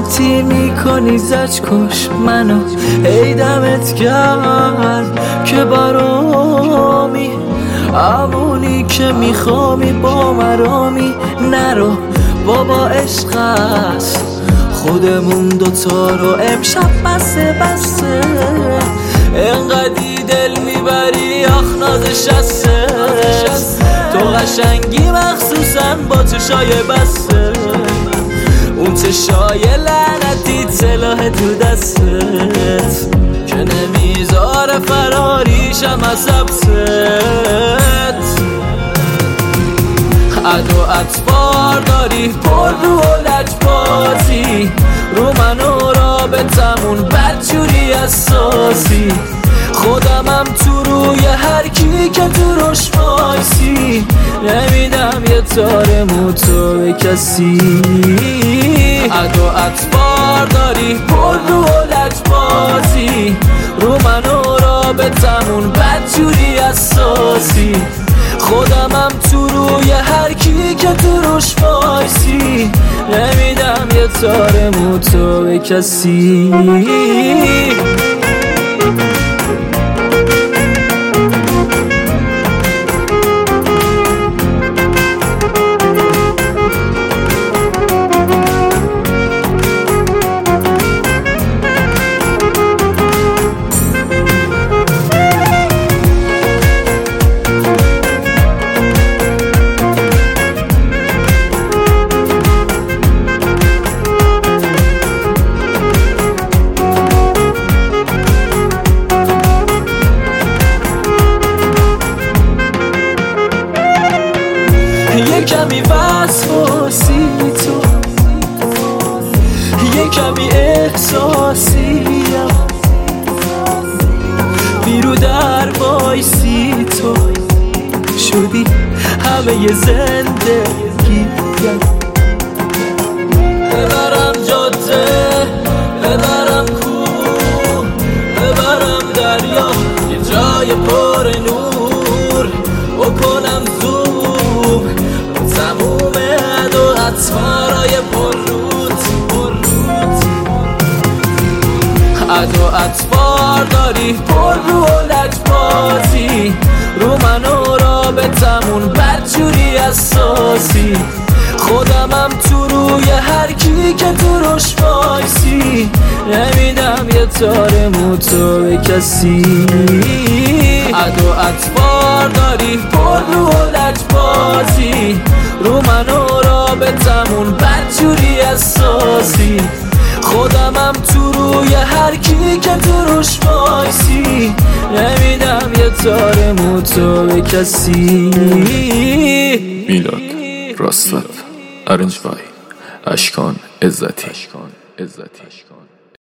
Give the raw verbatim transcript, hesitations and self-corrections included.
قاطی میکنی زج کش منو ای دمت گرد که برامی همونی که میخوامی با مرامی نرو بابا عشق است خودمون دوتا رو امشب بسه بسه انقدی دل میبری آخ نازش هسته تو قشنگی مخصوصا با چشای بسته اون چشای لعنتی سلاح تو دستت که نمیذاره فراریشم از حبست عد و اطفار داری پر رو و لجبازی رو من و رابطمون بدجوری اساسی خودمم تو روی هر کی که تو روش وایسی نمیدم یه تار موتو به کسی عد و اطفار داری پر رو و لجبازی رو من و رابطمون بدجوری اساسی خودمم تو روی هر کی که تو روش وایسی نمیدم یه تار موتو به کسی یه کمی وسواسی تو یه کمی احساسیم بیرو در وایسی تو شدی همه ی زندگیم ببرم جاده ببرم کوه ببرم دریا یه جای پر نور بکنم زوم تموم عد و اطفارای پرروت عد و اطفار داری پر رو و لجبازی رو من و رابطمون بدجوری اساسی خودمم تو روی هر کی که تو روش وایسی نمیدم یه تار موتو به کسی عد و اطفار داری پر رو و لجبازی رو من و رابطمون بدجوری اساسی خودمم تو روی هر کی که تو روش وایسی نمیدم یه تار موتو به کسی میلاد راست رپ ارنج بای اشکان عزتی